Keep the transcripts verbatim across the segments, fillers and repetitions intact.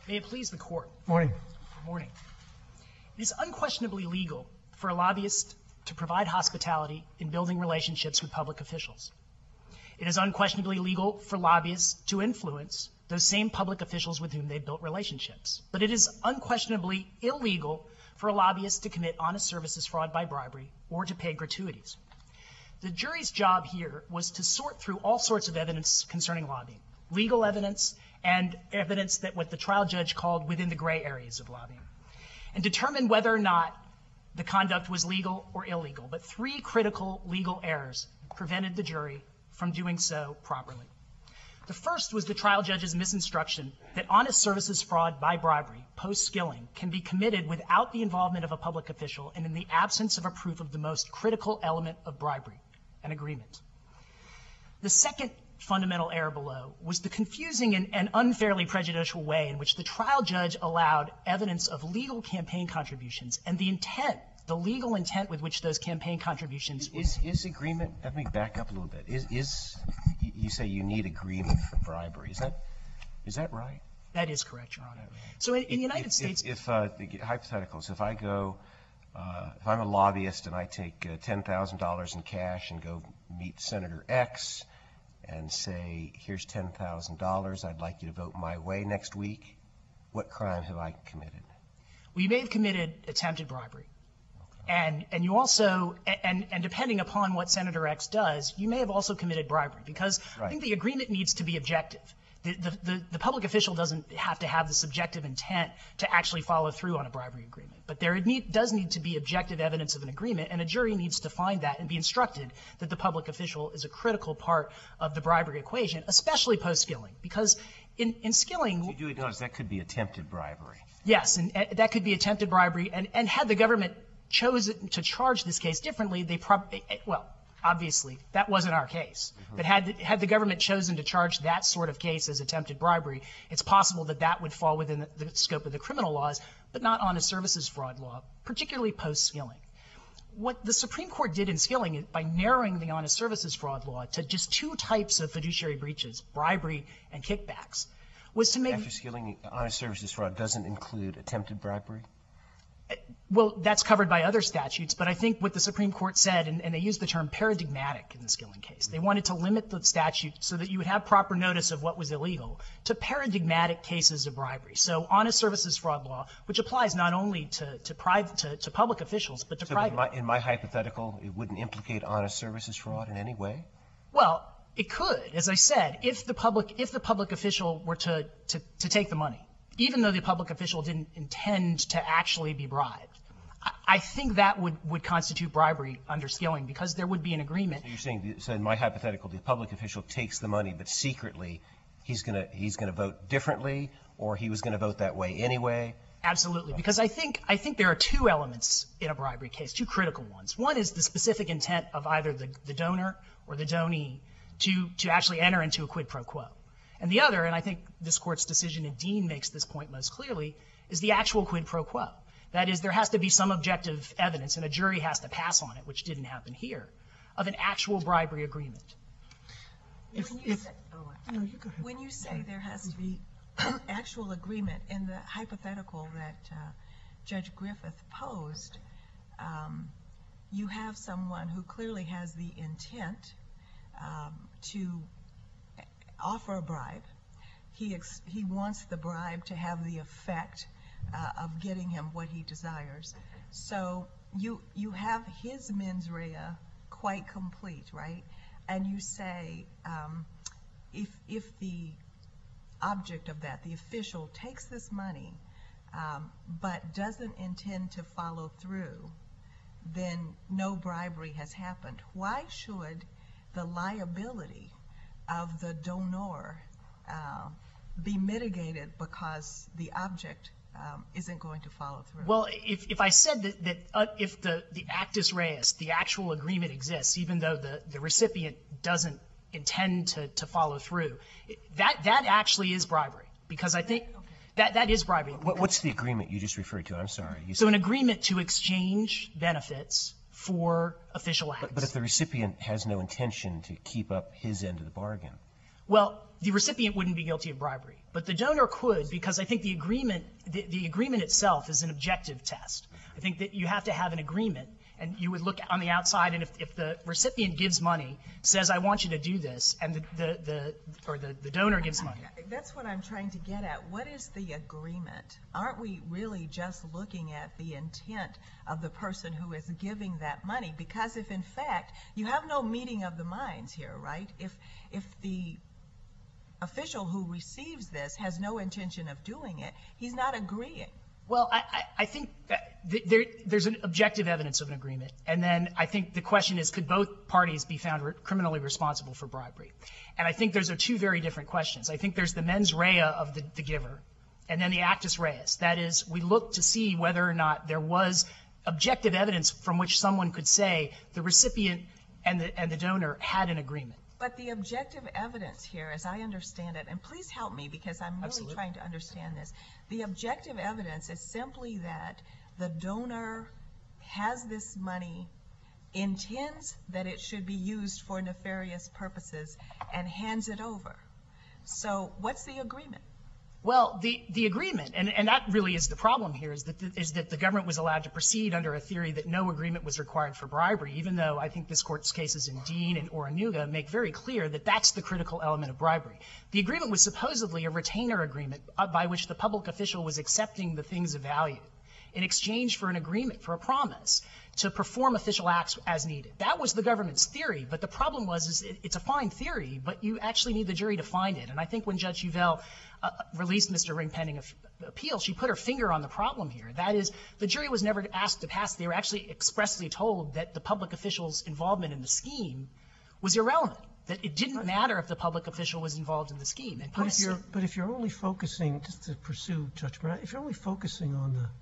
May it please the Court. Morning. Morning. It is unquestionably legal for a lobbyist to provide hospitality in building relationships with public officials. It is unquestionably legal for lobbyists to influence those same public officials with whom they've built relationships. But it is unquestionably illegal for a lobbyist to commit honest services fraud by bribery or to pay gratuities. The jury's job here was to sort through all sorts of evidence concerning lobbying, legal evidence and evidence that what the trial judge called within the gray areas of lobbying, and determine whether or not the conduct was legal or illegal. But three critical legal errors prevented the jury from doing so properly. The first was the trial judge's misinstruction that honest services fraud by bribery, post-skilling, can be committed without the involvement of a public official and in the absence of a proof of the most critical element of bribery, an agreement. The second fundamental error below was the confusing and, and unfairly prejudicial way in which the trial judge allowed evidence of legal campaign contributions and the intent, the legal intent with which those campaign contributions is, is agreement, let me back up a little bit. Is, is, you say you need agreement for bribery. Is that, is that right? That is correct, Your Honor. So in, in the United if, States... If, if uh, the hypotheticals, if I go, uh, if I'm a lobbyist and I take uh, ten thousand dollars in cash and go meet Senator X and say, here's ten thousand dollars, I'd like you to vote my way next week, what crime have I committed? Well, you may have committed attempted bribery. And, and you also, and, and depending upon what Senator X does, you may have also committed bribery, because right. I think the agreement needs to be objective. The, the, the, the public official doesn't have to have the subjective intent to actually follow through on a bribery agreement. But there need, does need to be objective evidence of an agreement, and a jury needs to find that and be instructed that the public official is a critical part of the bribery equation, especially post-skilling. Because in, in skilling... You do acknowledge that could be attempted bribery. Yes, and uh, that could be attempted bribery. And, and had the government chosen to charge this case differently, they probably, well, obviously, that wasn't our case. Mm-hmm. But had the, had the government chosen to charge that sort of case as attempted bribery, it's possible that that would fall within the, the scope of the criminal laws, but not honest services fraud law, particularly post-skilling. What the Supreme Court did in skilling, by narrowing the honest services fraud law to just two types of fiduciary breaches, bribery and kickbacks, was to make... After skilling, honest services fraud doesn't include attempted bribery? Well, that's covered by other statutes, but I think what the Supreme Court said, and, and they used the term paradigmatic in the skilling case, they wanted to limit the statute so that you would have proper notice of what was illegal to paradigmatic cases of bribery. So honest services fraud law, which applies not only to, to, private, to, to public officials, but to so private. In my, in my hypothetical, it wouldn't implicate honest services fraud in any way? Well, it could, as I said, if the public, if the public official were to, to, to take the money, even though the public official didn't intend to actually be bribed. I think that would, would constitute bribery under skilling, because there would be an agreement. So you're saying, so in my hypothetical, the public official takes the money, but secretly he's going to he's going to vote differently, or he was going to vote that way anyway? Absolutely, because I think I think there are two elements in a bribery case, two critical ones. One is the specific intent of either the, the donor or the donee to, to actually enter into a quid pro quo. And the other, and I think this Court's decision in Dean makes this point most clearly, is the actual quid pro quo. That is, there has to be some objective evidence, and a jury has to pass on it, which didn't happen here, of an actual bribery agreement. If, when, you if, say, oh, no, you go ahead. When you say there has to be actual agreement, in the hypothetical that uh, Judge Griffith posed, um, you have someone who clearly has the intent um, to offer a bribe. He, ex he wants the bribe to have the effect Uh, of getting him what he desires. So you you have his mens rea quite complete, right? And you say um, if if the object of that, the official, takes this money um, but doesn't intend to follow through, then no bribery has happened. Why should the liability of the donor uh, be mitigated because the object Um, isn't going to follow through? Well, if, if I said that, that uh, if the, the actus reus, the actual agreement exists, even though the, the recipient doesn't intend to, to follow through, that, that actually is bribery, because I think okay. that, that is bribery. What, what's the agreement you just referred to? I'm sorry. You so an agreement to exchange benefits for official acts. But, but if the recipient has no intention to keep up his end of the bargain? Well, the recipient wouldn't be guilty of bribery, but the donor could, because I think the agreement, the, the agreement itself is an objective test. I think that you have to have an agreement, and you would look on the outside, and if, if the recipient gives money, says, I want you to do this, and the, the, the or the, the donor gives money. That's what I'm trying to get at. What is the agreement? Aren't we really just looking at the intent of the person who is giving that money? Because if, in fact, you have no meeting of the minds here, right? If, if the official who receives this has no intention of doing it, he's not agreeing. Well, I, I, I think that th- there, there's an objective evidence of an agreement. And then I think the question is, could both parties be found re- criminally responsible for bribery? And I think those are two very different questions. I think there's the mens rea of the, the giver, and then the actus reus. That is, we look to see whether or not there was objective evidence from which someone could say the recipient and the, and the donor had an agreement. But the objective evidence here, as I understand it, and please help me because I'm really Absolutely. trying to understand this, the objective evidence is simply that the donor has this money, intends that it should be used for nefarious purposes, and hands it over. So what's the agreement? Well, the, the agreement, and, and that really is the problem here, is that, the, is that the government was allowed to proceed under a theory that no agreement was required for bribery, even though I think this Court's cases in Dean and Oronuga make very clear that that's the critical element of bribery. The agreement was supposedly a retainer agreement by which the public official was accepting the things of value in exchange for an agreement, for a promise, to perform official acts as needed. That was the government's theory, but the problem was is it, it's a fine theory, but you actually need the jury to find it. And I think when Judge Uvell uh, released Mister Ring pending f- appeal, she put her finger on the problem here. That is, the jury was never asked to pass. They were actually expressly told that the public official's involvement in the scheme was irrelevant, that it didn't matter if the public official was involved in the scheme. And But if you're, but if you're only focusing, just to pursue Judge Burnett, if you're only focusing on the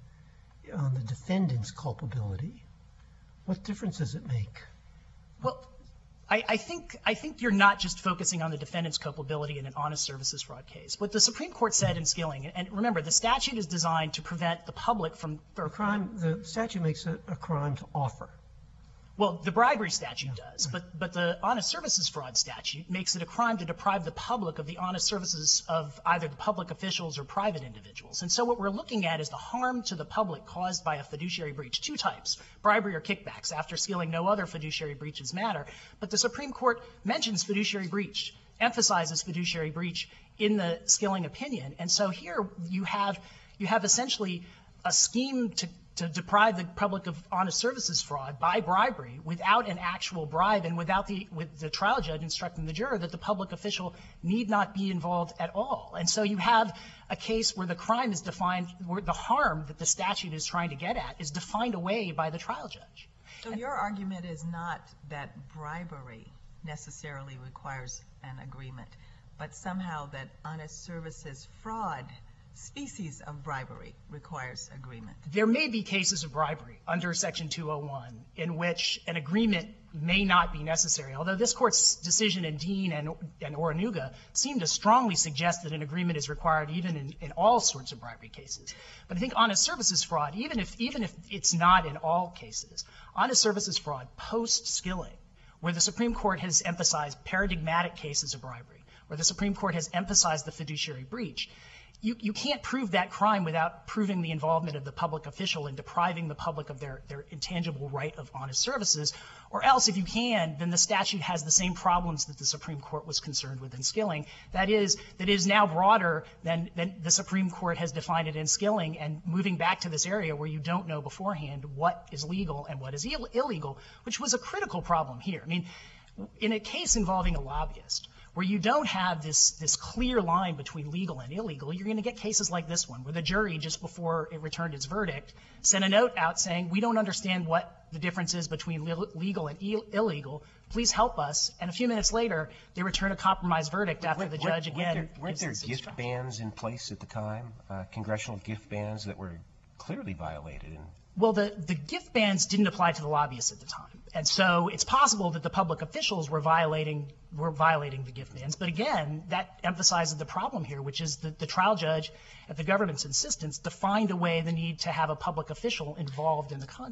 on the defendant's culpability, what difference does it make? Well, I, I think I think you're not just focusing on the defendant's culpability in an honest services fraud case. What the Supreme Court said in Skilling, and remember, the statute is designed to prevent the public from A crime, the statute makes it a crime to offer. Well, the bribery statute does, but but the honest services fraud statute makes it a crime to deprive the public of the honest services of either the public officials or private individuals. And so what we're looking at is the harm to the public caused by a fiduciary breach. Two types, bribery or kickbacks. After Skilling, no other fiduciary breaches matter. But the Supreme Court mentions fiduciary breach, emphasizes fiduciary breach in the Skilling opinion. And so here you have you have essentially a scheme to to deprive the public of honest services fraud by bribery without an actual bribe and without the with the trial judge instructing the juror that the public official need not be involved at all. And so you have a case where the crime is defined, where the harm that the statute is trying to get at is defined away by the trial judge. So your argument is not that bribery necessarily requires an agreement, but somehow that honest services fraud species of bribery requires agreement. There may be cases of bribery under Section two oh one in which an agreement may not be necessary, although this Court's decision in Dean and, and Oronuga seem to strongly suggest that an agreement is required even in, in all sorts of bribery cases. But I think honest services fraud, even if, even if it's not in all cases, honest services fraud post-Skilling, where the Supreme Court has emphasized paradigmatic cases of bribery, where the Supreme Court has emphasized the fiduciary breach, You, you can't prove that crime without proving the involvement of the public official in depriving the public of their, their intangible right of honest services. Or else, if you can, then the statute has the same problems that the Supreme Court was concerned with in Skilling. That is, that is now broader than, than the Supreme Court has defined it in Skilling, and moving back to this area where you don't know beforehand what is legal and what is Ill- illegal, which was a critical problem here. I mean, in a case involving a lobbyist, where you don't have this, this clear line between legal and illegal, you're going to get cases like this one, where the jury, just before it returned its verdict, sent a note out saying, we don't understand what the difference is between legal and Ill- illegal. Please help us. And a few minutes later, they return a compromise verdict after Weren't- the judge weren't again. there, weren't there gives gift instruction. bans in place at the time, uh, congressional gift bans that were clearly violated? And Well, the, the gift bans didn't apply to the lobbyists at the time. And so it's possible that the public officials were violating were violating the gift bans. But again, that emphasizes the problem here, which is that the trial judge, at the government's insistence, defined away the need to have a public official involved in the conduct.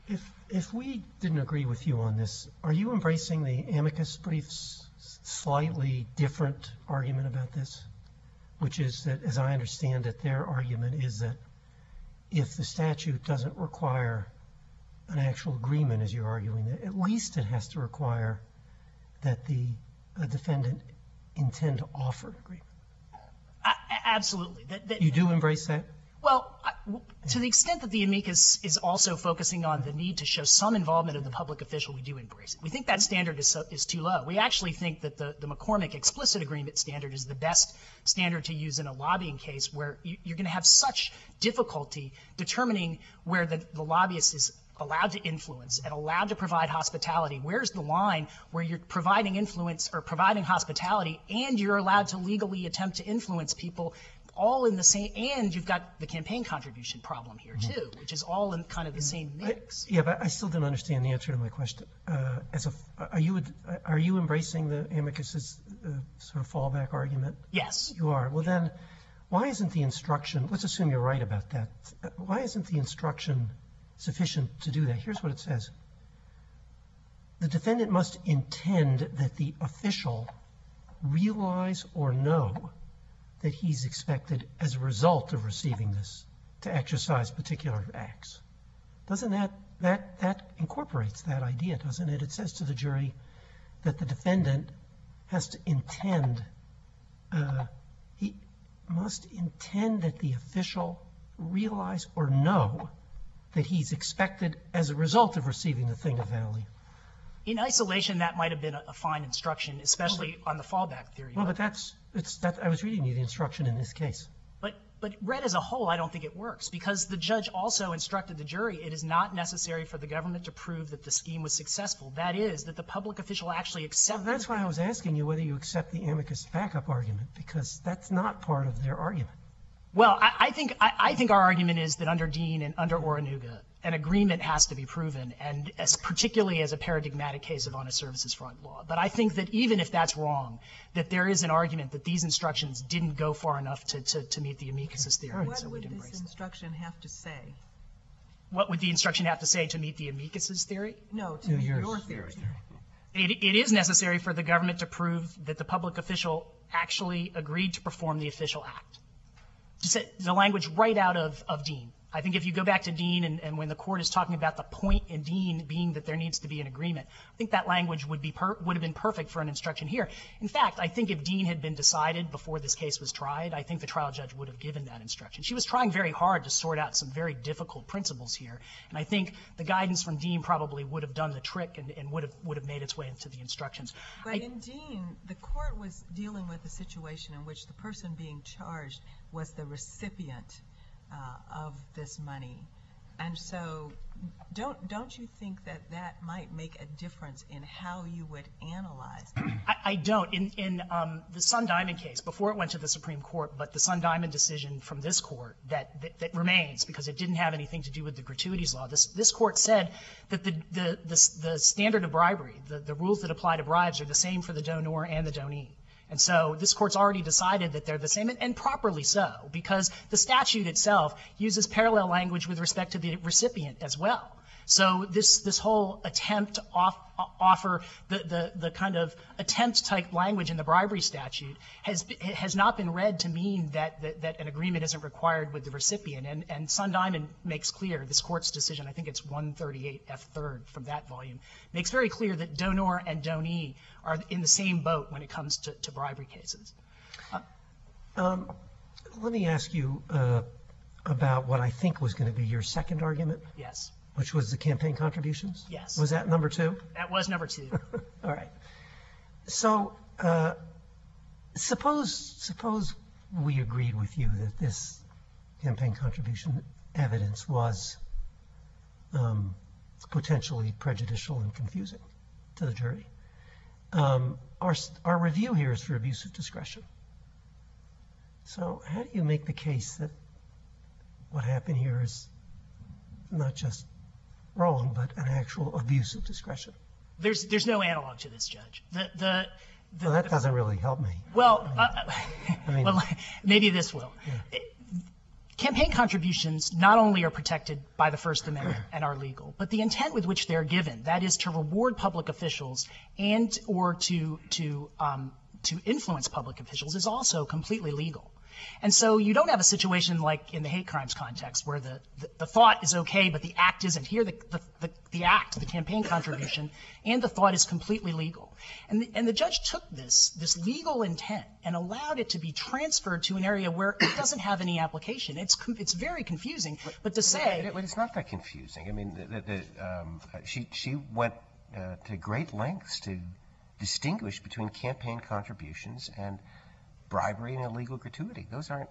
If, if we didn't agree with you on this, are you embracing the amicus brief's slightly different argument about this? Which is that, as I understand it, their argument is that if the statute doesn't require an actual agreement, as you're arguing, that at least it has to require that the uh, defendant intend to offer an agreement. I, absolutely. That, that, you do embrace that? Well, I, to the extent that the amicus is also focusing on the need to show some involvement of the public official, we do embrace it. We think that standard is, so, is too low. We actually think that the, the McCormick explicit agreement standard is the best standard to use in a lobbying case where you, you're going to have such difficulty determining where the, the lobbyist is allowed to influence and allowed to provide hospitality. Where's the line where you're providing influence or providing hospitality and you're allowed to legally attempt to influence people all in the same, and you've got the campaign contribution problem here too, which is all in kind of the same mix. I, yeah, but I still don't understand the answer to my question. Uh, as a, are you are you embracing the amicus's uh, sort of fallback argument? Yes. You are. Well, then, why isn't the instruction? Let's assume you're right about that. Why isn't the instruction sufficient to do that? Here's what it says: the defendant must intend that the official realize or know that he's expected as a result of receiving this to exercise particular acts. Doesn't that, that, that incorporates that idea, doesn't it? It says to the jury that the defendant has to intend, uh, he must intend that the official realize or know that he's expected as a result of receiving the thing of value. In isolation, that might have been a, a fine instruction, especially on the fallback theory. Well, but that's, it's, that, I was reading you the instruction in this case. But, but read as a whole, I don't think it works, because the judge also instructed the jury it is not necessary for the government to prove that the scheme was successful. That is, that the public official actually accepted. Well, that's why I was asking you whether you accept the amicus backup argument, because that's not part of their argument. Well, I, I think I, I think our argument is that under Dean and under Oronuga, an agreement has to be proven, and as, particularly as a paradigmatic case of honest services fraud law. But I think that even if that's wrong, that there is an argument that these instructions didn't go far enough to, to, to meet the amicus's theory. What so would we'd embrace this that. instruction have to say? What would the instruction have to say to meet the amicus's theory? No, to No, meet yours. your theory. It, it is necessary for the government to prove that the public official actually agreed to perform the official act. Just the language right out of, of Dean. I think if you go back to Dean and, and when the court is talking about the point in Dean being that there needs to be an agreement, I think that language would be per, would have been perfect for an instruction here. In fact, I think if Dean had been decided before this case was tried, I think the trial judge would have given that instruction. She was trying very hard to sort out some very difficult principles here, and I think the guidance from Dean probably would have done the trick and, and would have would have made its way into the instructions. But I, in Dean, the court was dealing with a situation in which the person being charged was the recipient Uh, of this money, and so don't don't you think that that might make a difference in how you would analyze it? I, I don't. In, in um, the Sun Diamond case, before it went to the Supreme Court, but the Sun Diamond decision from this court that, that, that remains because it didn't have anything to do with the gratuities law. This this court said that the the the, the standard of bribery, the, the rules that apply to bribes, are the same for the donor and the donee. And so this court's already decided that they're the same, and, and properly so, because the statute itself uses parallel language with respect to the recipient as well. So this this whole attempt to off, offer the, the, the kind of attempt type language in the bribery statute has has not been read to mean that, that, that an agreement isn't required with the recipient. And, and Sun Diamond makes clear, this court's decision, I think it's one thirty-eight F third from that volume, makes very clear that donor and donee are in the same boat when it comes to, to bribery cases. Uh, Um, let me ask you uh, about what I think was going to be your second argument, yes. which was the campaign contributions. Yes. Was that number two? That was number two. All right. So uh, suppose suppose we agreed with you that this campaign contribution evidence was um, potentially prejudicial and confusing to the jury. Um, our our review here is for abuse of discretion. So how do you make the case that what happened here is not just wrong, but an actual abuse of discretion? There's there's no analog to this, Judge. The the, the Well, that doesn't really help me. well, uh, I mean- well, maybe this will. Yeah. Campaign contributions not only are protected by the First Amendment and are legal, but the intent with which they're given, that is to reward public officials and or to to um, to influence public officials, is also completely legal. And so you don't have a situation like in the hate crimes context where the, the, the thought is okay, but the act isn't. Here, the, the, the, the act, the campaign contribution, and the thought is completely legal. And the, and the judge took this, this legal intent and allowed it to be transferred to an area where it doesn't have any application. It's, it's very confusing, but to say... But it's not that confusing. I mean, the, the, um, she, she went uh, to great lengths to distinguish between campaign contributions and bribery and illegal gratuity. Those aren't...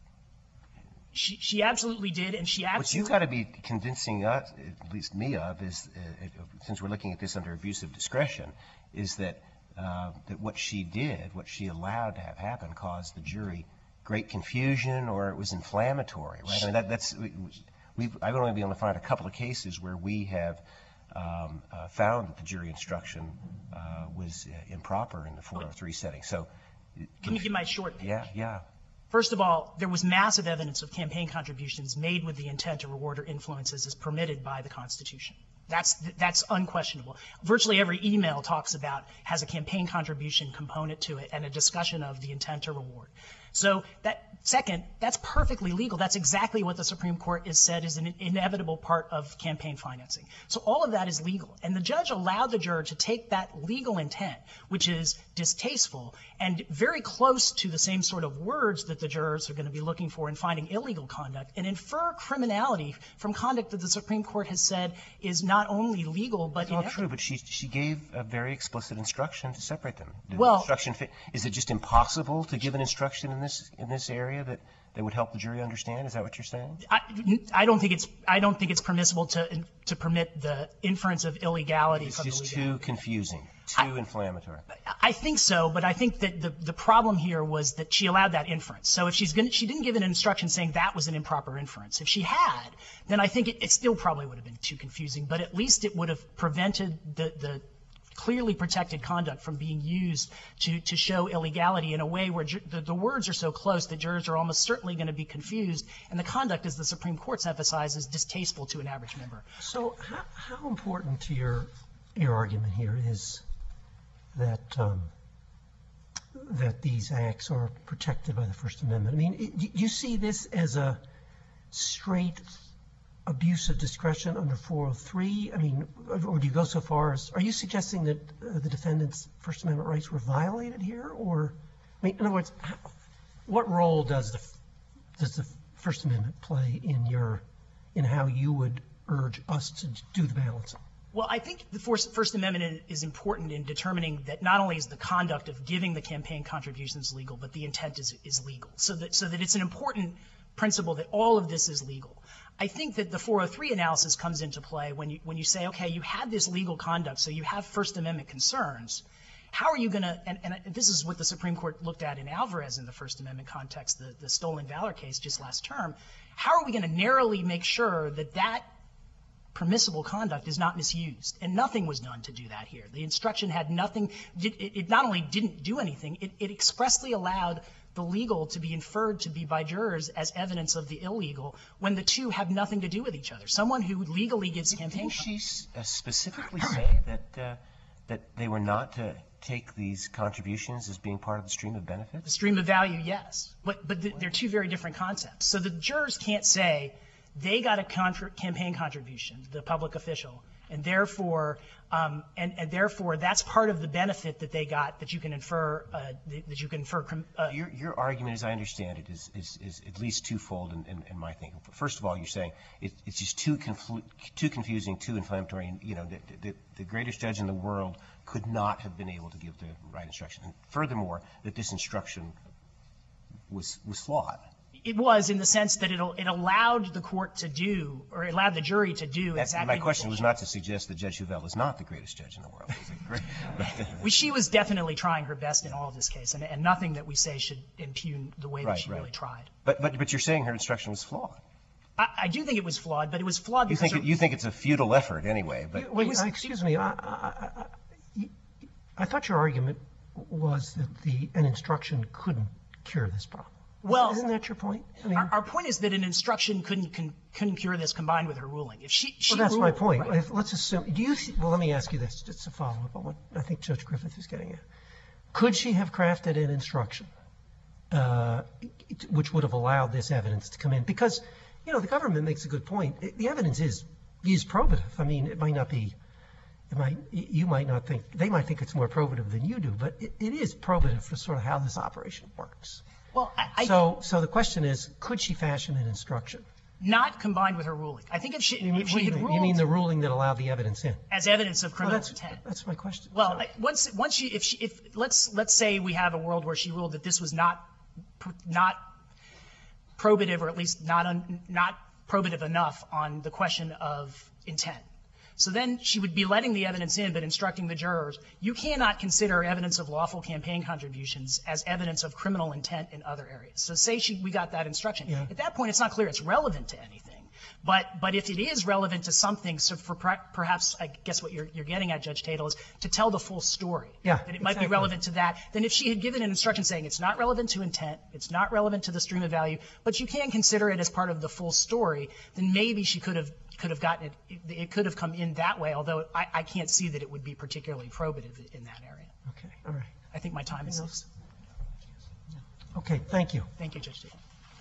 She, she absolutely did, and she absolutely... What you've got to be convincing us, at least me of, is, uh, since we're looking at this under abuse of discretion, is that uh, that what she did, what she allowed to have happen, caused the jury great confusion, or it was inflammatory, right? I mean, that, that's... We, we've, I've only been able to find a couple of cases where we have um, uh, found that the jury instruction uh, was uh, improper in the four oh three setting. So... Let me give my short pitch. Yeah, yeah. First of all, there was massive evidence of campaign contributions made with the intent to reward or influence as is permitted by the Constitution. That's, that's unquestionable. Virtually every email talks about, has a campaign contribution component to it and a discussion of the intent to reward. So that, second, that's perfectly legal. That's exactly what the Supreme Court has said is an inevitable part of campaign financing. So all of that is legal. And the judge allowed the juror to take that legal intent, which is distasteful and very close to the same sort of words that the jurors are going to be looking for in finding illegal conduct, and infer criminality from conduct that the Supreme Court has said is not only legal but It's not true, but she she gave a very explicit instruction to separate them. Did Well- the instruction fit? Is it just impossible to give an instruction in this in this area that that would help the jury understand? Is that what you're saying? I, I don't think it's I don't think it's permissible to to permit the inference of illegality It's from just the legality. too confusing, too inflammatory. I think so, but I think that the, the problem here was that she allowed that inference. So if she's going she didn't give an instruction saying that was an improper inference. If she had, then I think it, it still probably would have been too confusing, but at least it would have prevented the, the clearly protected conduct from being used to, to show illegality in a way where ju- the, the words are so close that jurors are almost certainly going to be confused, and the conduct, as the Supreme Court's emphasized, is distasteful to an average member. So how, how important to your your argument here is that um, that these acts are protected by the First Amendment? I mean, it, do you see this as a straight abuse of discretion under four oh three? I mean, or do you go so far as, are you suggesting that uh, the defendant's First Amendment rights were violated here? Or, I mean, in other words, how, what role does the does the First Amendment play in your, in how you would urge us to do the balancing? Well, I think the First Amendment is important in determining that not only is the conduct of giving the campaign contributions legal, but the intent is, is legal. So that, so that it's an important principle that all of this is legal. I think that the four oh three analysis comes into play when you, when you say, okay, you have this legal conduct, so you have First Amendment concerns. How are you going to, and, and this is what the Supreme Court looked at in Alvarez in the First Amendment context, the, the stolen valor case just last term. How are we going to narrowly make sure that that permissible conduct is not misused? And nothing was done to do that here. The instruction had nothing, it, it not only didn't do anything, it, it expressly allowed the legal to be inferred to be by jurors as evidence of the illegal when the two have nothing to do with each other. Someone who legally gives campaign... Didn't she uh, specifically say that, uh, that they were not to take these contributions as being part of the stream of benefits? The stream of value, yes. But, but the, they're two very different concepts. So the jurors can't say they got a contra- campaign contribution, the public official, and therefore, um, and, and therefore that's part of the benefit that they got that you can infer, uh, that you can infer. Uh, your, your argument, as I understand it, is, is, is at least twofold in, in, in my thinking. First of all, you're saying it, it's just too conflu- too confusing, too inflammatory. And, you know, the, the, the greatest judge in the world could not have been able to give the right instruction. And furthermore, that this instruction was was flawed. It was, in the sense that it, it allowed the court to do, or it allowed the jury to do That's, exactly. My question was not to suggest that Judge Hovell is not the greatest judge in the world. Great, well, she was definitely trying her best in all of this case, and, and nothing that we say should impugn the way right, that she right. really tried. But, but but you're saying her instruction was flawed. I, I do think it was flawed, but it was flawed You because think it, you think it's a futile effort anyway. But You- wait, was- uh, excuse me. I, I, I, I- I thought your argument was that the an instruction couldn't cure this problem. Well, isn't that your point? I mean, our, our point is that an instruction couldn't con, couldn't cure this combined with her ruling. If she, she well, that's ruled, my point. Right. If, let's assume. Do you? Th- well, let me ask you this, just to follow up on what I think Judge Griffith is getting at. Could she have crafted an instruction uh, which would have allowed this evidence to come in? Because, you know, the government makes a good point. It, the evidence is is probative. I mean, it might not be. It might. You might not think. They might think it's more probative than you do, but it, it is probative for sort of how this operation works. Well, I, I, So, so the question is, could she fashion an instruction? not combined with her ruling. I think if she, You mean, if she what do you had mean? ruled You mean the ruling that allowed the evidence in? as evidence of Well, criminal that's, intent. that's my question. Well, So- I- once once she if she if let's let's say we have a world where she ruled that this was not pr- not probative, or at least not un, not probative enough on the question of intent. So then she would be letting the evidence in, but instructing the jurors, you cannot consider evidence of lawful campaign contributions as evidence of criminal intent in other areas. So say she, we got that instruction. Yeah. At that point, it's not clear it's relevant to anything. But but if it is relevant to something, so for per, perhaps, I guess what you're, you're getting at, Judge Tatel, is to tell the full story. Yeah, That it might exactly. be relevant to that. Then if she had given an instruction saying it's not relevant to intent, it's not relevant to the stream of value, but you can consider it as part of the full story, then maybe she could have could have gotten it, it, it could have come in that way, although I, I can't see that it would be particularly probative in that area. Okay, all right. I think my time is Anything up. else? Okay, thank you. Thank you, Judge Tatel.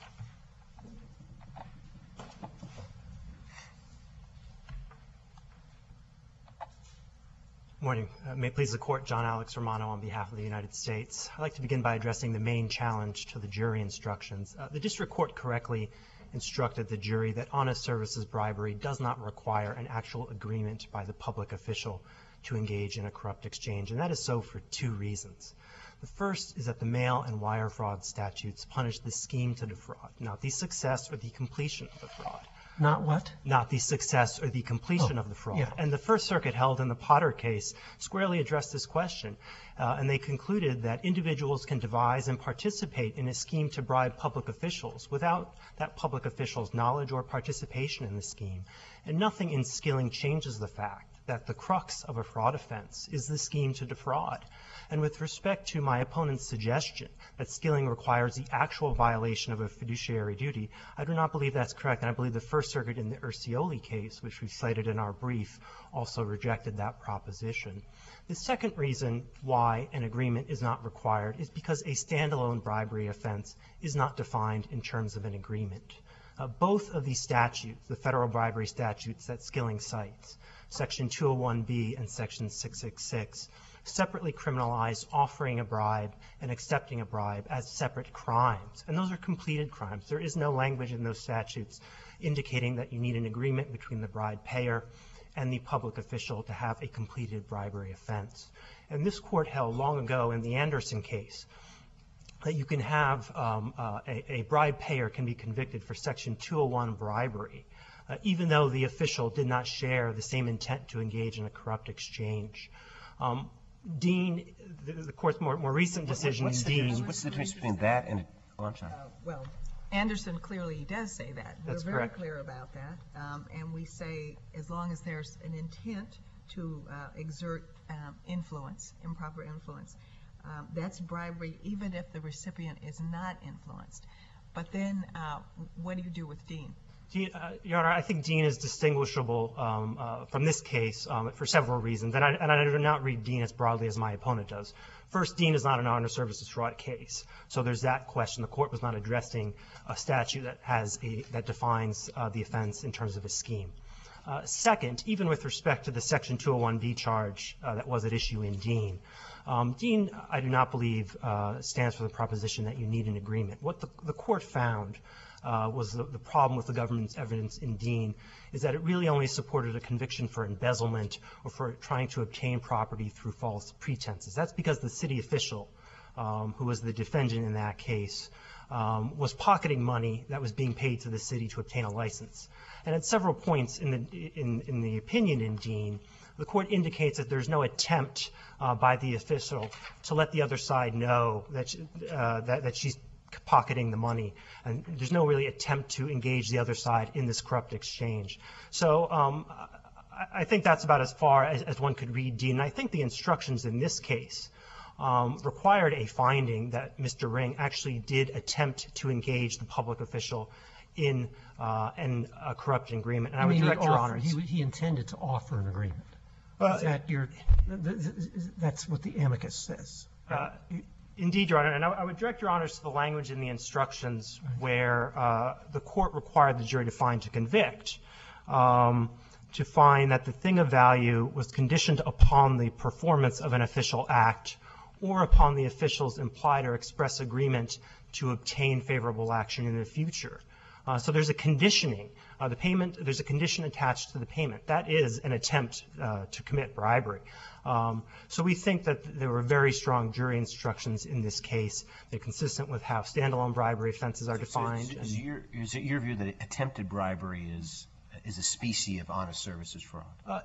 Morning. Uh, may it please the Court, John Alex Romano on behalf of the United States. I'd like to begin by addressing the main challenge to the jury instructions. Uh, the district court correctly instructed the jury that honest services bribery does not require an actual agreement by the public official to engage in a corrupt exchange, and that is so for two reasons. The first is that the mail and wire fraud statutes punish the scheme to defraud, not the success or the completion of the fraud. Not what? Not the success or the completion Oh, of the fraud. yeah. And the First Circuit held in the Potter case squarely addressed this question, uh, and they concluded that individuals can devise and participate in a scheme to bribe public officials without that public official's knowledge or participation in the scheme. And nothing in Skilling changes the fact that the crux of a fraud offense is the scheme to defraud. And with respect to my opponent's suggestion that Skilling requires the actual violation of a fiduciary duty, I do not believe that's correct, and I believe the First Circuit in the Ursioli case, which we cited in our brief, also rejected that proposition. The second reason why an agreement is not required is because a standalone bribery offense is not defined in terms of an agreement. Uh, both of these statutes, the federal bribery statutes that Skilling cites, Section two oh one B and Section six sixty-six, separately criminalize offering a bribe and accepting a bribe as separate crimes. And those are completed crimes. There is no language in those statutes indicating that you need an agreement between the bribe payer and the public official to have a completed bribery offense. And this court held long ago in the Anderson case that you can have um, uh, a, a bribe payer can be convicted for Section two oh one bribery, uh, even though the official did not share the same intent to engage in a corrupt exchange. Um, Dean, the, the court's more, more recent decision What's in the Dean. difference, what's the difference between that and, oh, I'm sorry. Uh, Well, Anderson clearly does say that. That's We're very correct. clear about that. Um, And we say as long as there's an intent to uh, exert um, influence, improper influence, um, that's bribery even if the recipient is not influenced. But then uh, what do you do with Dean? Dean, uh, Your Honor, I think Dean is distinguishable um, uh, from this case um, for several reasons, and I, and I do not read Dean as broadly as my opponent does. First, Dean is not an honor services fraud case, so there's that question. The court was not addressing a statute that has a that defines uh, the offense in terms of a scheme. Uh, second, even with respect to the Section two oh one B charge uh, that was at issue in Dean, um, Dean, I do not believe, uh, stands for the proposition that you need an agreement. What the, the court found uh, was the, the problem with the government's evidence in Dean is that it really only supported a conviction for embezzlement or for trying to obtain property through false pretenses. That's because the city official, um, who was the defendant in that case, um, was pocketing money that was being paid to the city to obtain a license. And at several points in the, in, in the opinion in Dean, the court indicates that there's no attempt uh, by the official to let the other side know that, she, uh, that, that she's pocketing the money. And there's no really attempt to engage the other side in this corrupt exchange. So um, I, I think that's about as far as, as one could read Dean. And I think the instructions in this case um, required a finding that Mister Ring actually did attempt to engage the public official in uh, an, a corrupt agreement. And I, I mean, would direct he Your offered, Honors. He, he intended to offer an agreement. Uh, Is that your, th- th- that's what the amicus says. Uh, Indeed, Your Honor, and I, I would direct Your Honors to the language in the instructions where uh, the court required the jury to find to convict, um, to find that the thing of value was conditioned upon the performance of an official act or upon the official's implied or express agreement to obtain favorable action in the future. Uh, so there's a conditioning. Uh, the payment, there's a condition attached to the payment. That is an attempt uh, to commit bribery. Um, so we think that there were very strong jury instructions in this case. They're consistent with how standalone bribery offenses are defined. So, so is, your, is it your view that attempted bribery is is a species of honest services fraud? Uh,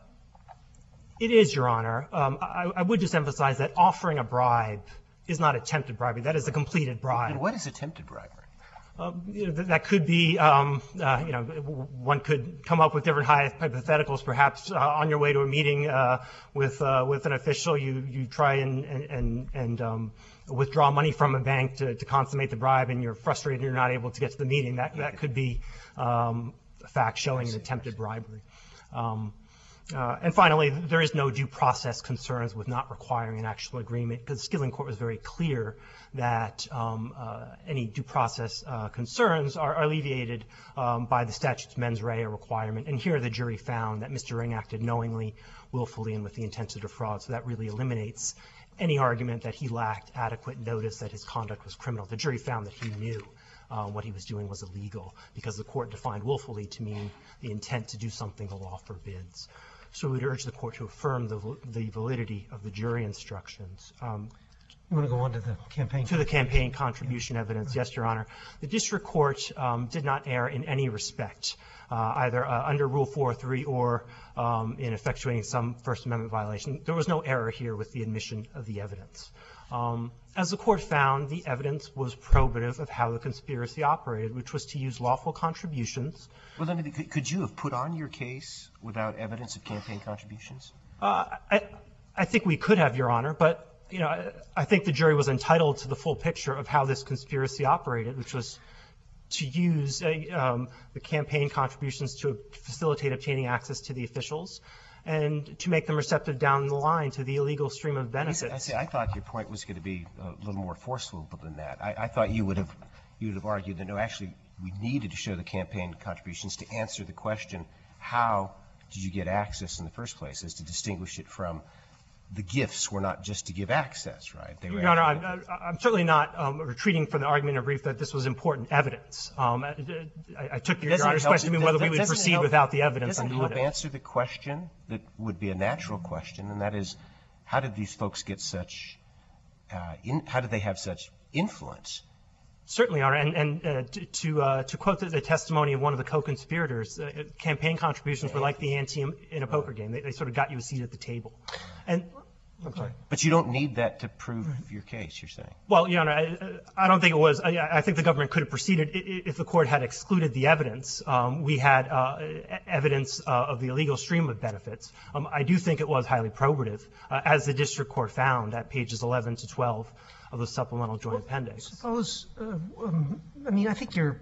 it is, Your Honor. Um, I, I would just emphasize that offering a bribe is not attempted bribery. That is a completed bribe. And what is attempted bribery? Um, you know, th- that could be, um, uh, you know, one could come up with different hy- hypotheticals. Perhaps uh, on your way to a meeting uh, with uh, with an official, you you try and and and um, withdraw money from a bank to, to consummate the bribe, and you're frustrated and you're not able to get to the meeting. That that could be um, a fact showing an attempted bribery. Um, Uh, and finally, there is no due process concerns with not requiring an actual agreement, because the Skilling Court was very clear that um, uh, any due process uh, concerns are alleviated um, by the statute's mens rea requirement. And here the jury found that Mister Ring acted knowingly, willfully, and with the intent to defraud. So that really eliminates any argument that he lacked adequate notice that his conduct was criminal. The jury found that he knew uh, what he was doing was illegal, because the court defined willfully to mean the intent to do something the law forbids. So we would urge the court to affirm the, the validity of the jury instructions. Um, You want to go on to the campaign? To the campaign contribution evidence, yes, Your Honor. The district court um, did not err in any respect, uh, either uh, under Rule four oh three or um, in effectuating some First Amendment violation. There was no error here with the admission of the evidence. Um, as the court found, the evidence was probative of how the conspiracy operated, which was to use lawful contributions. Well, then, could, could you have put on your case without evidence of campaign contributions? Uh, I, I think we could have, Your Honor, but you know, I, I think the jury was entitled to the full picture of how this conspiracy operated, which was to use uh, um, the campaign contributions to facilitate obtaining access to the officials and to make them receptive down the line to the illegal stream of benefits. I, see, I thought your point was going to be a little more forceful than that. I, I thought you would have you would have argued that no, actually, we needed to show the campaign contributions to answer the question, how did you get access in the first place, as to distinguish it from the gifts were not just to give access, right? They were Your Honor, I'm, I'm certainly not um, retreating from the argument in brief that this was important evidence. Um, I, I took your, your Honor's question to mean whether we would proceed help, without the evidence. Doesn't it help answer the question that would be a natural question, and that is, how did these folks get such, uh, in, how did they have such influence? Certainly, Your Honor, and, and uh, to to, uh, to quote the, the testimony of one of the co-conspirators, uh, campaign contributions were like the ante in a poker game. They, they sort of got you a seat at the table. And I'm sorry. But you don't need that to prove your case, you're saying? Well, Your Honor, I, I don't think it was. I, I think the government could have proceeded if the court had excluded the evidence. Um, we had uh, evidence uh, of the illegal stream of benefits. Um, I do think it was highly probative, uh, as the district court found at pages eleven to twelve of the supplemental joint appendix. Suppose, uh, um, I mean, I think you're,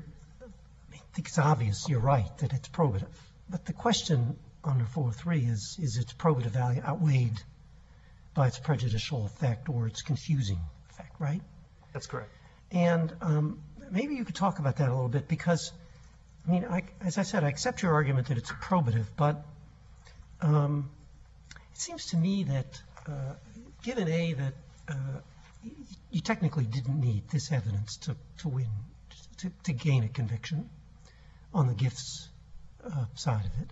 I think it's obvious, you're right, that it's probative. But the question under four oh three is, is its probative value outweighed by its prejudicial effect or its confusing effect, right? That's correct. And um, maybe you could talk about that a little bit, because, I mean, I, as I said, I accept your argument that it's probative, but um, it seems to me that uh, given A, that uh, you technically didn't need this evidence to, to win, to, to gain a conviction on the gifts uh, side of it.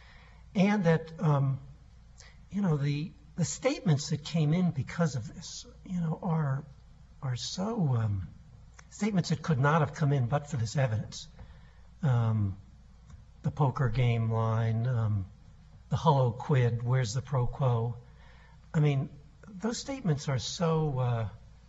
And that, um, you know, the the statements that came in because of this, you know, are are so um, statements that could not have come in but for this evidence. Um, the poker game line, um, the hello quid, where's the pro quo? I mean, those statements are so uh,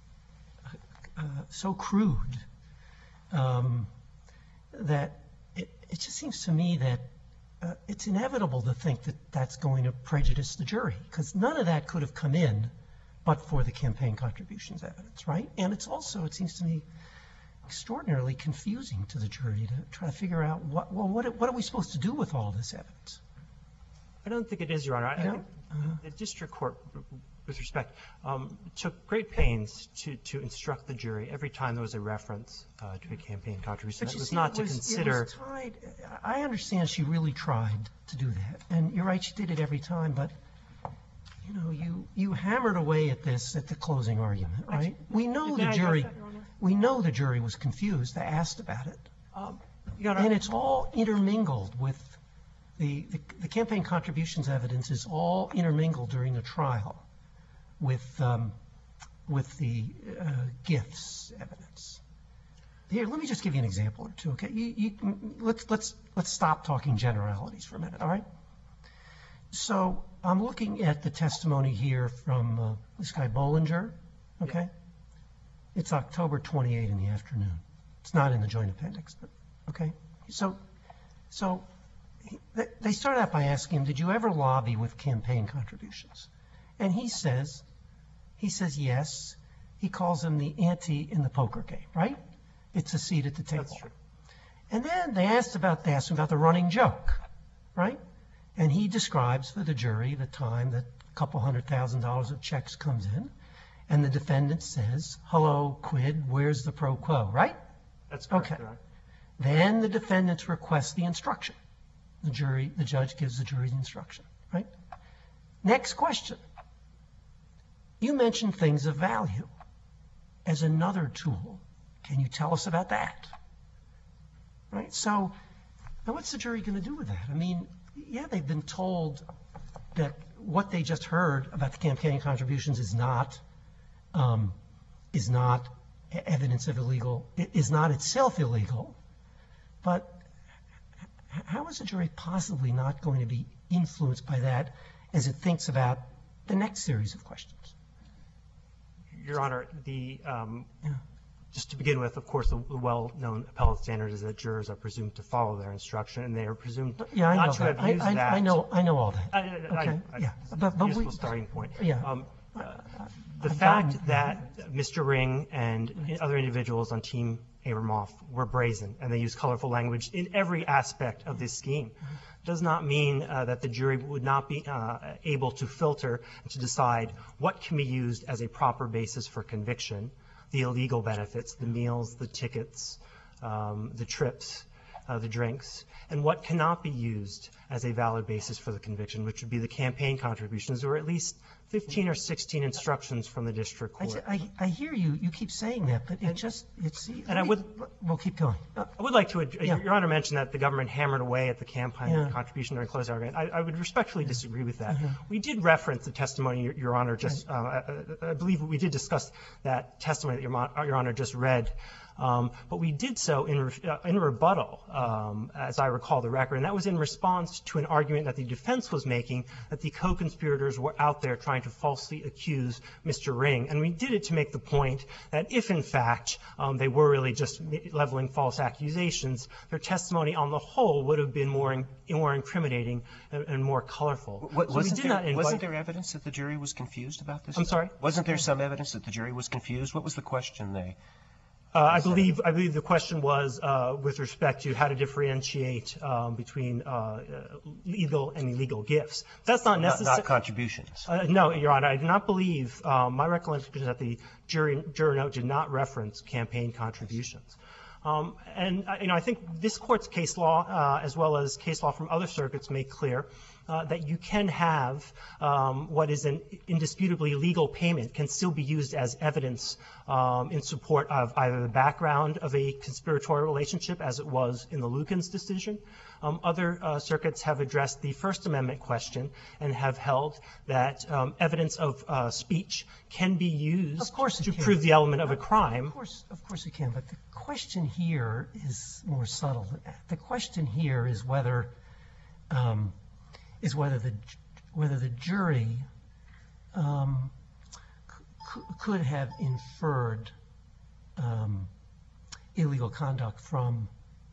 uh, so crude um, that it, it just seems to me that uh, it's inevitable to think that that's going to prejudice the jury, because none of that could have come in but for the campaign contributions evidence, right? And it's also, it seems to me, extraordinarily confusing to the jury to try to figure out what, well, what, what are we supposed to do with all of this evidence? I don't think it is, Your Honor. I, You I know? think the district court, with respect, um, took great pains to, to instruct the jury every time there was a reference uh, to a campaign contribution. But It you was see, not it to was, consider. It was tied, I understand she really tried to do that, and you're right, she did it every time, but you know, you, you hammered away at this at the closing argument, right? We know May the I jury, address that, Your Honor? we know the jury was confused. They asked about it. Um, Your Honor, And it's all intermingled with the, the, the campaign contributions evidence is all intermingled during the trial with, um, with the uh, gifts evidence. Here, let me just give you an example or two, okay? You, you, let's, let's, let's stop talking generalities for a minute, all right? So I'm looking at the testimony here from uh, this guy Bollinger, okay? It's October twenty-eighth in the afternoon. It's not in the joint appendix, but, okay? So, so he, they- they start out by asking him, did you ever lobby with campaign contributions? And he says, he says yes. He calls him the ante in the poker game, right? It's a seat at the table. that's true. And then they asked about, they asked him about the running joke, right? And he describes for the jury the time that a couple hundred thousand dollars of checks comes in, and the defendant says, hello, quid, where's the pro quo, right? That's correct, Okay. Your Honor. Then the defendants request the instruction. The jury, the judge gives the jury the instruction, right? Next question. You mentioned things of value as another tool. Can you tell us about that? Right? So now what's the jury going to do with that? I mean, yeah, they've been told that what they just heard about the campaign contributions is not um, is not e- evidence of illegal, i- is not itself illegal. But h- how is the jury possibly not going to be influenced by that as it thinks about the next series of questions? Your Honor, the, um, Yeah. just to begin with, of course, the the well-known appellate standard is that jurors are presumed to follow their instruction, and they are presumed Yeah, I know not to that. have I, used I, that. I know, I know all that. I, I, Okay, I, yeah, it's a but- but useful we- starting point. Yeah. Um, the I've fact gotten- that Mister Ring and other individuals on Team Abramoff were brazen, and they used colorful language in every aspect of this scheme, does not mean uh, that the jury would not be uh, able to filter and to decide what can be used as a proper basis for conviction, the illegal benefits, the meals, the tickets, um, the trips, uh, the drinks, and what cannot be used as a valid basis for the conviction, which would be the campaign contributions. There were at least fifteen or sixteen instructions from the district I, court. I, I hear you, you keep saying that, but it just, it's. And I would- We'll keep going. Uh, I would like to, ad- Yeah. Your Honor mentioned that the government hammered away at the campaign Yeah. contribution during closing argument. I, I would respectfully disagree with that. Uh-huh. We did reference the testimony, Your, Your Honor, just, uh, I, I believe we did discuss that testimony that Your, Mon- Your Honor just read. Um, but we did so in, re- uh, in rebuttal, um, as I recall the record, and that was in response to an argument that the defense was making that the co-conspirators were out there trying to falsely accuse Mister Ring. And we did it to make the point that if, in fact, um, they were really just leveling false accusations, their testimony on the whole would have been more, in, more incriminating and, and more colorful. What, So we wasn't, did there, not invite. wasn't there evidence that the jury was confused about this? I'm sorry? Wasn't there some evidence that the jury was confused? What was the question they? Uh, I believe I believe the question was uh, with respect to how to differentiate um, between uh, uh, legal and illegal gifts. That's not Not, necessary. not contributions. Uh, no, Your Honor, I do not believe. Um, my recollection is that the jury juror note did not reference campaign contributions. Um, and uh, you know, I think this court's case law, uh, as well as case law from other circuits, make clear uh, that you can have um, what is an indisputably legal payment can still be used as evidence um, in support of either the background of a conspiratorial relationship, as it was in the Lukens decision. Um, other uh, circuits have addressed the First Amendment question and have held that um, evidence of uh, speech can be used Of course it to can. prove the element of a crime. Of course, of course it can, but the question here is more subtle than that. The question here is whether, um, is whether the, whether the jury um, c- could have inferred um, illegal conduct from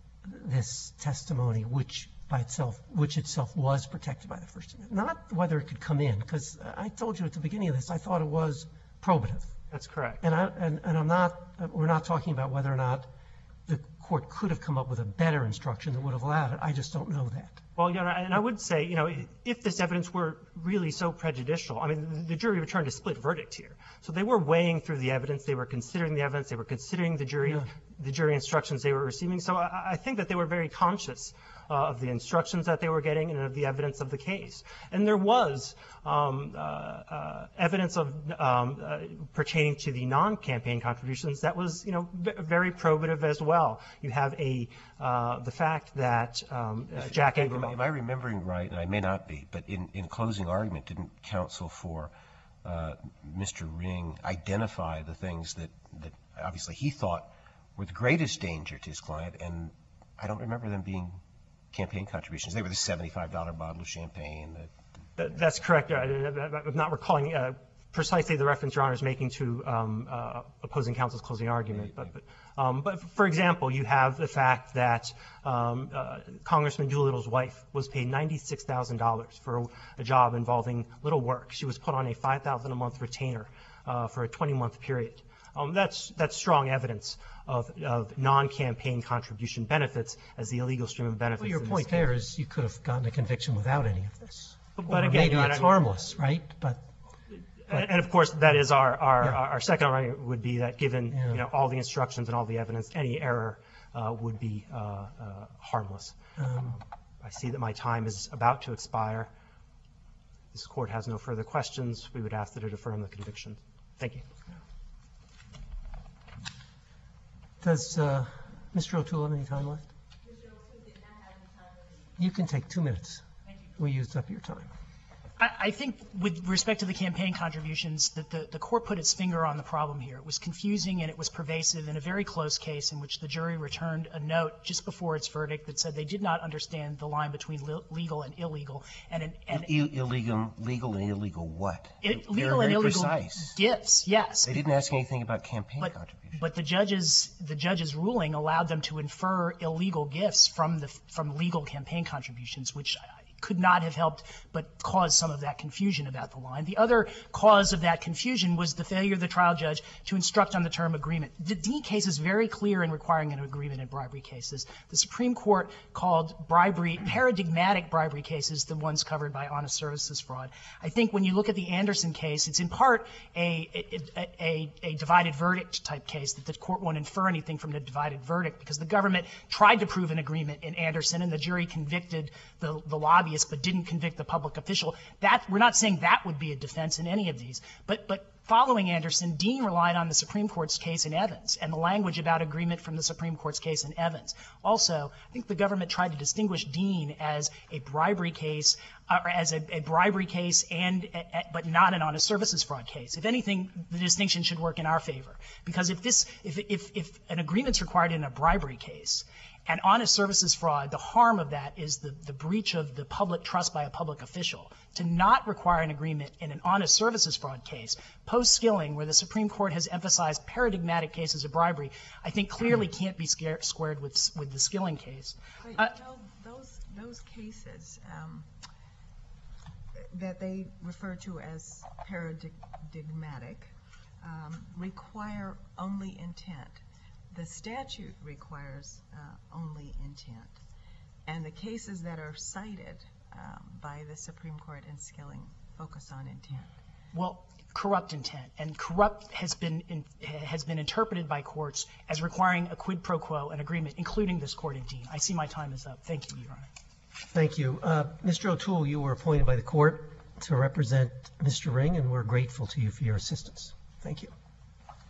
this testimony, which by itself, which itself was protected by the First Amendment. Not whether it could come in, because I told you at the beginning of this, I thought it was probative. That's correct. And, I, and, and I'm not, we're not talking about whether or not the court could have come up with a better instruction that would have allowed it. I just don't know that. Well, you know, and I would say, you know, if this evidence were really so prejudicial, I mean, the jury returned a split verdict here. So they were weighing through the evidence, they were considering the evidence, they were considering the jury, Yeah. the jury instructions they were receiving. So I, I think that they were very conscious uh, of the instructions that they were getting and of the evidence of the case. And there was um, uh, uh, evidence of um, uh, pertaining to the non-campaign contributions that was, you know, v- very probative as well. You have a uh, the fact that um, uh, Jack Abrams. Am I remembering right, and I may not be, but in, in closing argument, didn't counsel for uh, Mister Ring identify the things that, that obviously he thought were the greatest danger to his client, and I don't remember them being campaign contributions. They were the seventy-five dollar bottle of champagne. The, That- That's correct. I- I'm not recalling uh, precisely the reference Your Honor is making to um, uh, opposing counsel's closing argument. But, but, um, but for example, you have the fact that um, uh, Congressman Doolittle's wife was paid ninety-six thousand dollars for a job involving little work. She was put on a five thousand dollars a month retainer uh, for a twenty month period. Um, that's, that's strong evidence of, of non-campaign contribution benefits as the illegal stream of benefits. Well, your in this point case. there is you could have gotten a conviction without any of this. But Or again, maybe Your Honor, it's harmless, right? But And, and of course, that is our our, Yeah. our second argument would be that given Yeah. you know all the instructions and all the evidence, any error uh, would be uh, uh, harmless. um, I see that my time is about to expire. This court has no further questions. We would ask that it affirm the conviction. Thank you. does uh, Mister O'Toole have any time left? You can take two minutes. We used up your time. I, I think with respect to the campaign contributions, that the, the court put its finger on the problem here. It was confusing and it was pervasive in a very close case in which the jury returned a note just before its verdict that said they did not understand the line between le- legal and illegal. And, an, and I- illegal, legal and illegal what? it, They were legal and very illegal precise. gifts, yes. They didn't ask anything about campaign But, contributions. but the judge's the judge's ruling allowed them to infer illegal gifts from the from legal campaign contributions, which could not have helped but cause some of that confusion about the line. The other cause of that confusion was the failure of the trial judge to instruct on the term agreement. The Dean case is very clear in requiring an agreement in bribery cases. The Supreme Court called bribery, paradigmatic bribery cases, the ones covered by honest services fraud. I think when you look at the Anderson case, it's in part a, a, a, a divided verdict type case, that the court won't infer anything from the divided verdict because the government tried to prove an agreement in Anderson and the jury convicted the, the lobbyist but didn't convict the public official. That, we're not saying that would be a defense in any of these. But, but following Anderson, Dean relied on the Supreme Court's case in Evans and the language about agreement from the Supreme Court's case in Evans. Also, I think the government tried to distinguish Dean as a bribery case, uh, or as a, a bribery case and, uh, but not an honest services fraud case. If anything, the distinction should work in our favor. Because if this, if, if, if an agreement's required in a bribery case, and honest services fraud, the harm of that is the, the breach of the public trust by a public official. To not require an agreement in an honest services fraud case, post-Skilling, where the Supreme Court has emphasized paradigmatic cases of bribery, I think clearly can't be scare, squared with, with the Skilling case. But, Uh, you know, those, those cases um, that they refer to as paradigmatic um, require only intent. The statute requires uh, only intent. And the cases that are cited um, by the Supreme Court in Skilling focus on intent. Well, corrupt intent. And corrupt has been in, has been interpreted by courts as requiring a quid pro quo, an agreement, including this court in Dean. I see my time is up. Thank you, Your Honor. Thank you. Uh, Mister O'Toole, you were appointed by the court to represent Mister Ring, and we're grateful to you for your assistance. Thank you.